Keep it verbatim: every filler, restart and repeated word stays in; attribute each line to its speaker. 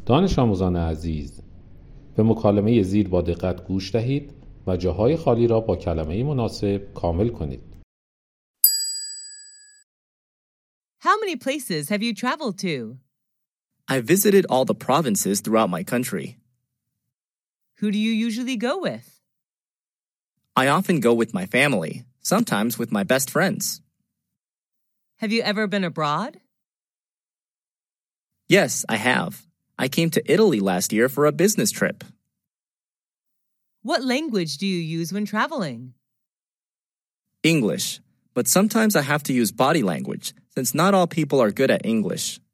Speaker 1: دانش آموزان عزیز، به مکالمه زیر با دقت گوش دهید و جاهای خالی را با کلمه مناسب کامل کنید.
Speaker 2: How many places have you traveled to?
Speaker 3: I visited all the provinces throughout my country.
Speaker 2: Who do you usually go with?
Speaker 3: I often go with my family, sometimes with my best friends.
Speaker 2: Have you ever been abroad?
Speaker 3: Yes, I have. I came to Italy last year for a business trip.
Speaker 2: What language do you use when traveling?
Speaker 3: English, but sometimes I have to use body language since not all people are good at English.